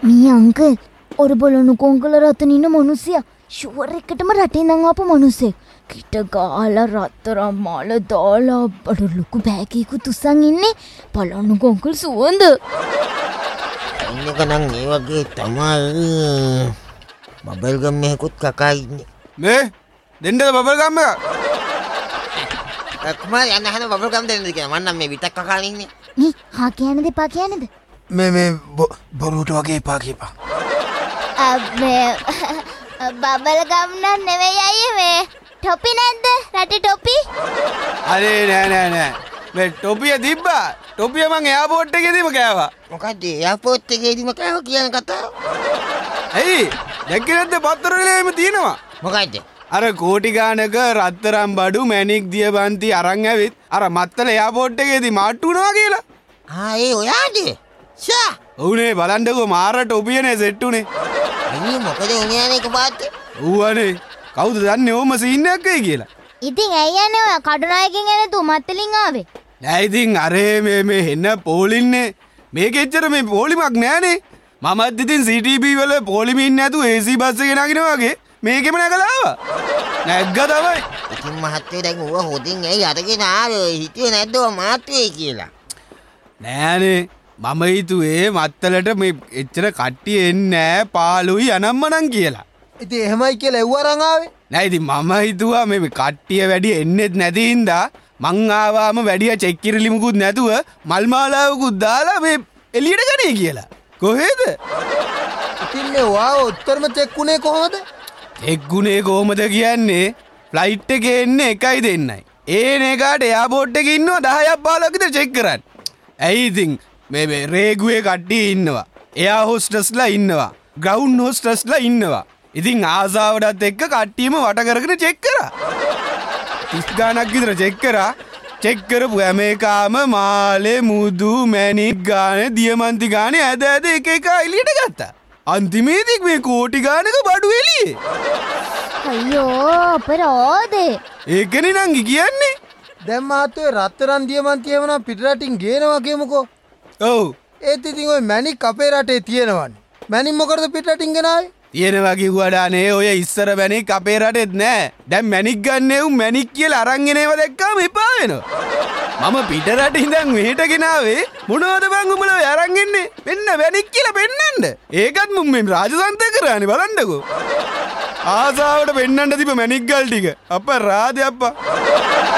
මේ අංකල් ඔර බලනු කොංකල රතන ඉන්න මිනිස්සයා ෂුවර් එකටම රටින් ඉඳන් ආපු මිනිස්සෙක්. කිට ගාලා රත්තරන් මාල දාලා අර ලොකු බෑගයකුත් උස්සන් ඉන්නේ. බලන්නු කොංකල් සුවඳ. ඉන්නක නම් මේ වගේ තමයි. බබල් ගම් එකකුත් කකා ඉන්නේ. මේ දෙන්නද බබල් ගම් එක? කුමාර යන්න හන බබල් ගම් දෙන්නද කියලා. මම නම් මේ විතක් කකා ඉන්නේ. මේ හා කියන්න දෙපා කියන්නද? මේ බොරුට වගේ එපා කියපා. මේ බබල් ගම් නම් නෙවෙයි අයියේ මේ ටොපි නැද්ද? රටේ ටොපි? අනේ නෑ. මේ ටොපිය තිබ්බා. ටොපිය මං එයාපෝට් එකේදීම කෑවා. මොකද එයාපෝට් එකේදීම කෑවා කියන කතාව? ඇයි? දැක්කේ නැද්ද පත්තරවල එහෙම තියෙනවා. මොකද? අර කෝටි ගානක රත්තරන් බඩු මැණික් දියබන්ති අරන් ඇවිත් අර මත්තල එයාපෝට් එකේදී මාට්ටු වුණා කියලා. ඒ ඔයාද? ෂා. ඔව්නේ බලන්නකෝ මාර ටොපියනේ සෙට් උනේ. අනේ මොකද උනේ අනේක පාත්? ඌවනේ. කවුද දන්නේ ඕම සීන් එකක් වෙයි කියලා? ඉතින් ඇයි යන්නේ ඔය කඩුනායකින් එන තු මත්තලින් ආවේ? නෑ ඉතින් අරේ මේ හෙන්න පොලින්නේ. මේක එච්චර මේ පොලිමක් නෑනේ. මමත් ඉතින් CTB වල පොලිම ඉන්නේ නැතුව AC බස් එකේ නගිනවා වගේ මේකෙම නැගලා ආවා. නැග්ගා තමයි. ඉතින් මහත්තයෝ දැන් ඌව හොදින් ඇයි අරගෙන ආවේ? හිතුවේ නැද්ද ඔය මාත් වෙයි කියලා? නෑනේ. මම හිතුවේ මත්තලට මේ එච්චර කට්ටිය එන්නේ නෑ පාළුයි අනම්මනම් කියලා. ඉතින් එහෙමයි කියලා එව්ව අරන් ආවේ. නෑ ඉතින් මම හිතුවා මේ කට්ටිය වැඩි එන්නෙත් නැති හින්දා මං ආවාම වැඩිය චෙක් කිරිලිමුකුත් නැතුව මල් මාලාවකුත් දාලා මේ එළියට ගන්නේ කියලා. කොහෙද? ඉතින් මේ වාව උත්තරම චෙක්ුනේ කොහොමද? එක්ගුණේ කොහොමද කියන්නේ ෆ්ලයිට් එකේ එන්නේ එකයි දෙන්නයි. ඒන එකාට එයාපෝට් එකේ ඉන්නවා 10ක් 15ක් විතර චෙක් කරන්න. ඇයි ඉතින් මේ රේගුවේ කට්ටිය ඉන්නවා. එයා හොස්ටස්ලා ඉන්නවා. ග්‍රවුන්ඩ් හොස්ටස්ලා ඉන්නවා. ඉතින් ආසාවටත් එක්ක කට්ටියම වට කරගෙන චෙක් කරා. 30 ගානක් විතර චෙක් කරා. චෙක් කරපු හැම එකාම මාලේ මුදු මැණික් ගානේ දියමන්ති ගානේ ඇද එක එක එළියට ගත්තා. අන්තිමේදී මේ කෝටි ගානක බඩු එළියේ. අයියෝ අපරාධේ. ඒකනේ නංගි කියන්නේ. දැන් මාත්‍රේ රත්තරන් දියමන්ති එවනම් පිටරටින් ගේනවා කියමුකෝ. ඔව්. ඒත් ඉතින් ওই මැණික් අපේ රටේ තියෙනවනේ. මැණික් මොකටද පිටරටින් ගෙනාවේ? තියෙනවා කිව්වඩා නේ ඔය ඉස්සර මැණික් අපේ රටෙත් නෑ. දැන් මැණික් ගන්නේ උන් මැණික් කියලා අරන් එනේව දැක්කම එපා වෙනවා. මම පිට රටින් ඉඳන් මෙහෙට ගෙනාවේ මොනවද බං උඹලා ඔය අරන් එන්නේ? මෙන්න මැණික් කියලා පෙන්නන්න. ඒකත් මුම් මේ රාජසන්ත කරානේ බලන්නකෝ. ආසාවට පෙන්නන්න තිබ්බ මැණික් ගල් ටික. අප්පා රාදේ අප්පා.